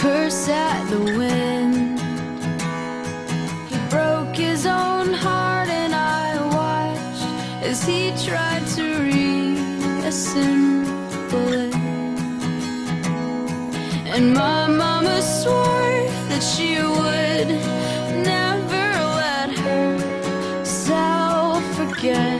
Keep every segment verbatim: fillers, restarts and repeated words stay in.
curse at the wind. He broke his own heart and I watched as he tried to reassemble it. And my mama swore that she would never let herself forget.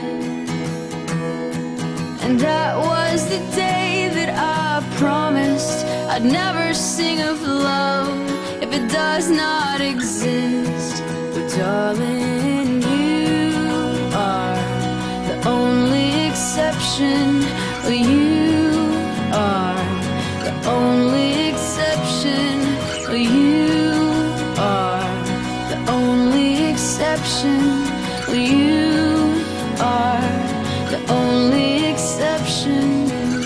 And that was the day that I promised I'd never sing of love if it does not exist. But darling, you are the only exception. Well, you are the only exception. Well, you are the only exception. Well, you are the only exception.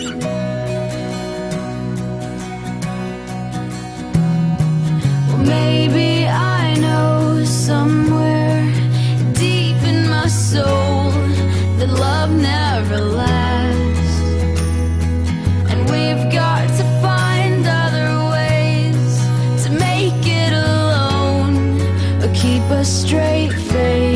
Maybe I know somewhere deep in my soul that love never lasts, and we've got to find other ways to make it alone or keep a straight face.